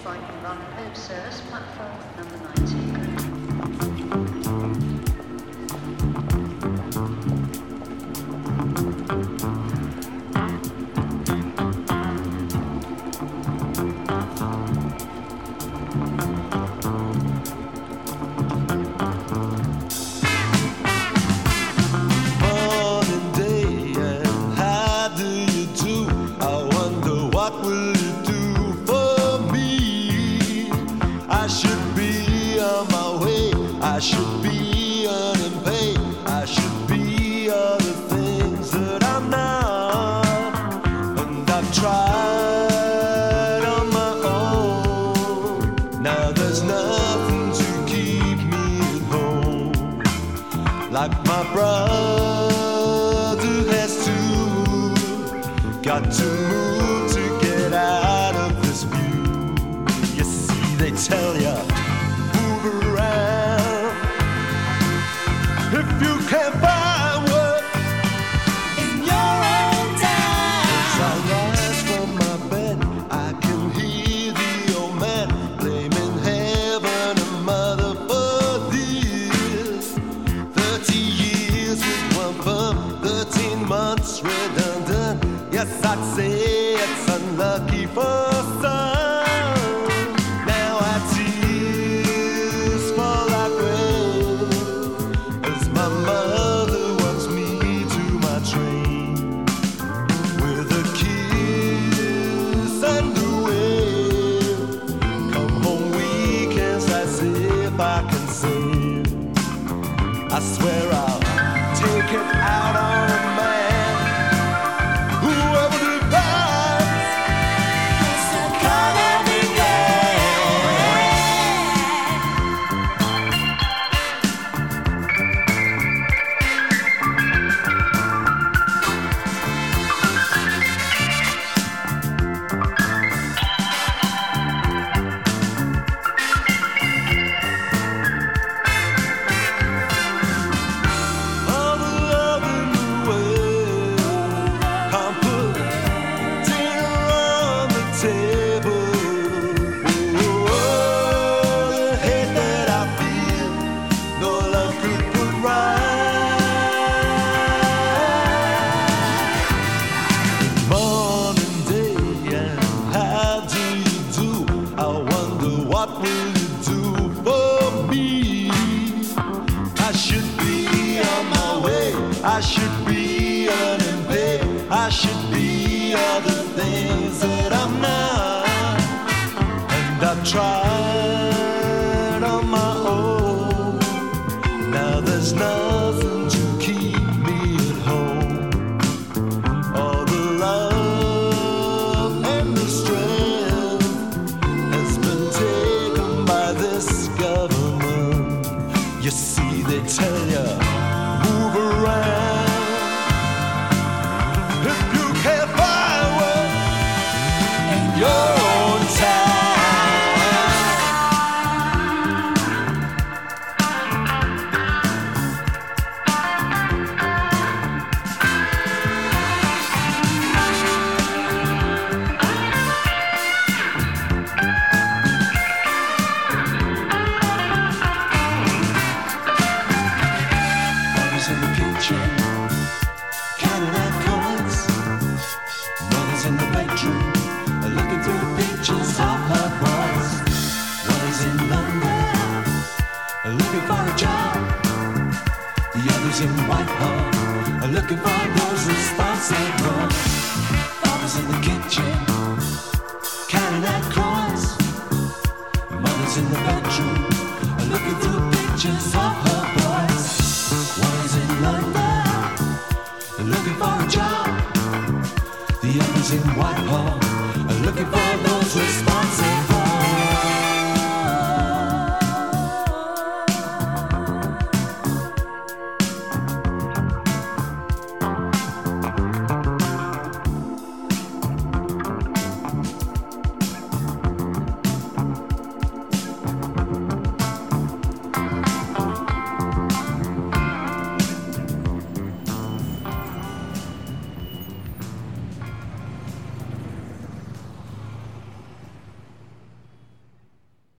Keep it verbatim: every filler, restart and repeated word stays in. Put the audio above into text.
Brighton London Hope service, platform number nineteen. I should be earning pay. I should be all the things that I'm not. And I've tried on my own. Now there's nothing to keep me at home. Like my brother has to. Got to move to get out of this view. You see, they tell ya, move around. If you can't find work in your own town. As I rise from my bed, I can hear the old man blaming heaven and mother for this. Thirty years with one bump, thirteen months redundant. Yes, I'd say it's unlucky for some. Now I tears fall like rain as my mother wants me to my train with a kiss and a wave. Come home weekends as if I can sing. I swear I'll take it out on a man. Whoever divides this economy all the love in the world. Can't put dinner on the table. Oh, the hate that I feel, no love could put right. Morning, day, and how do you do? I wonder what will you do for me? I should be on my way. I should be earning pay. I should be all the things that I'm not. And I've tried on my own. Now there's nothing to keep me at home. All the love and the strength has been taken by this government. You see, they tell ya, move around. If you can't find work in your own town. Mother's in the kitchen, counting out coins. Mother's in the bedroom, looking through the pictures of her boys. One is in London, looking for a job. The other's in Whitehall, looking for those responsible. Father's in the kitchen, counting out coins. Mother's in the bedroom, looking through pictures of her boys. One is in London, looking for a job. The other's in Whitehall, looking for those responsible.